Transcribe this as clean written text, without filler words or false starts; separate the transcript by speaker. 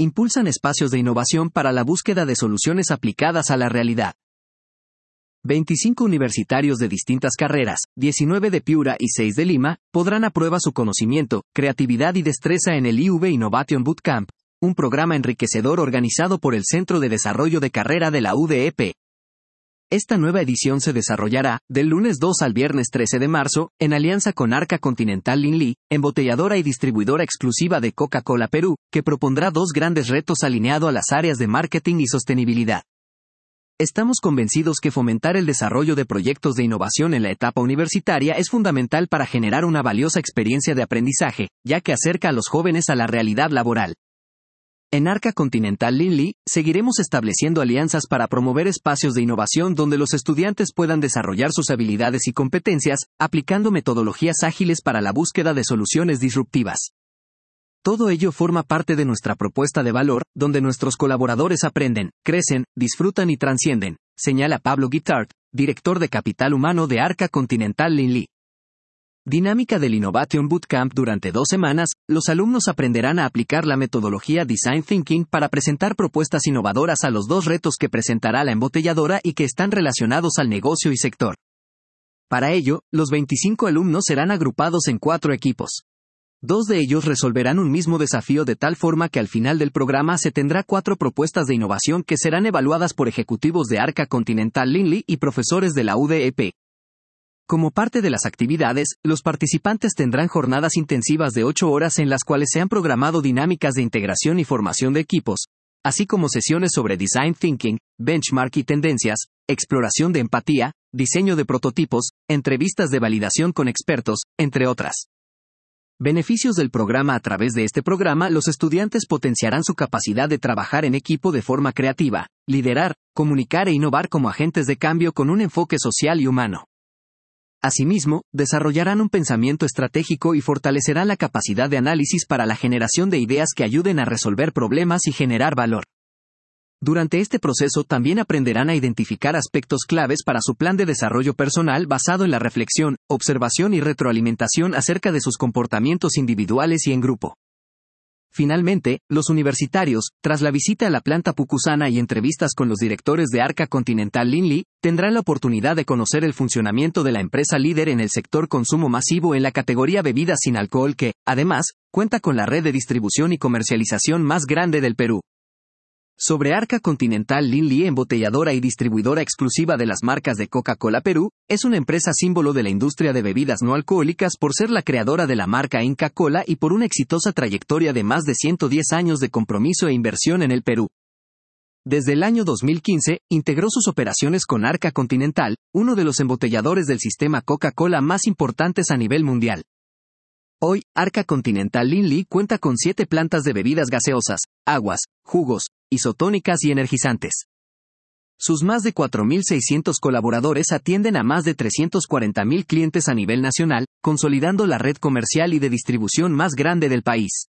Speaker 1: impulsan espacios de innovación para la búsqueda de soluciones aplicadas a la realidad. 25 universitarios de distintas carreras, 19 de Piura y 6 de Lima, podrán a prueba su conocimiento, creatividad y destreza en el IUV Innovation Bootcamp, un programa enriquecedor organizado por el Centro de Desarrollo de Carrera de la UDEP. Esta nueva edición se desarrollará, del lunes 2 al viernes 13 de marzo, en alianza con Arca Continental Linli, embotelladora y distribuidora exclusiva de Coca-Cola Perú, que propondrá 2 grandes retos alineados a las áreas de marketing y sostenibilidad. Estamos convencidos que fomentar el desarrollo de proyectos de innovación en la etapa universitaria es fundamental para generar una valiosa experiencia de aprendizaje, ya que acerca a los jóvenes a la realidad laboral. En Arca Continental Linli, seguiremos estableciendo alianzas para promover espacios de innovación donde los estudiantes puedan desarrollar sus habilidades y competencias, aplicando metodologías ágiles para la búsqueda de soluciones disruptivas. Todo ello forma parte de nuestra propuesta de valor, donde nuestros colaboradores aprenden, crecen, disfrutan y trascienden, señala Pablo Guitart, director de Capital Humano de Arca Continental Linli. Dinámica del Innovation Bootcamp. Durante 2 semanas, los alumnos aprenderán a aplicar la metodología Design Thinking para presentar propuestas innovadoras a los 2 retos que presentará la embotelladora y que están relacionados al negocio y sector. Para ello, los 25 alumnos serán agrupados en 4 equipos. 2 de ellos resolverán un mismo desafío de tal forma que al final del programa se tendrá 4 propuestas de innovación que serán evaluadas por ejecutivos de Arca Continental Linli y profesores de la UDEP. Como parte de las actividades, los participantes tendrán jornadas intensivas de 8 horas en las cuales se han programado dinámicas de integración y formación de equipos, así como sesiones sobre Design Thinking, Benchmark y tendencias, exploración de empatía, diseño de prototipos, entrevistas de validación con expertos, entre otras. Beneficios del programa. A través de este programa, los estudiantes potenciarán su capacidad de trabajar en equipo de forma creativa, liderar, comunicar e innovar como agentes de cambio con un enfoque social y humano. Asimismo, desarrollarán un pensamiento estratégico y fortalecerán la capacidad de análisis para la generación de ideas que ayuden a resolver problemas y generar valor. Durante este proceso también aprenderán a identificar aspectos claves para su plan de desarrollo personal basado en la reflexión, observación y retroalimentación acerca de sus comportamientos individuales y en grupo. Finalmente, los universitarios, tras la visita a la planta pucusana y entrevistas con los directores de Arca Continental Linli, tendrán la oportunidad de conocer el funcionamiento de la empresa líder en el sector consumo masivo en la categoría bebidas sin alcohol que, además, cuenta con la red de distribución y comercialización más grande del Perú. Sobre Arca Continental Linli, embotelladora y distribuidora exclusiva de las marcas de Coca-Cola Perú, es una empresa símbolo de la industria de bebidas no alcohólicas por ser la creadora de la marca Inca Kola y por una exitosa trayectoria de más de 110 años de compromiso e inversión en el Perú. Desde el año 2015, integró sus operaciones con Arca Continental, uno de los embotelladores del sistema Coca-Cola más importantes a nivel mundial. Hoy, Arca Continental Linli cuenta con 7 plantas de bebidas gaseosas, aguas, jugos, isotónicas y energizantes. Sus más de 4.600 colaboradores atienden a más de 340.000 clientes a nivel nacional, consolidando la red comercial y de distribución más grande del país.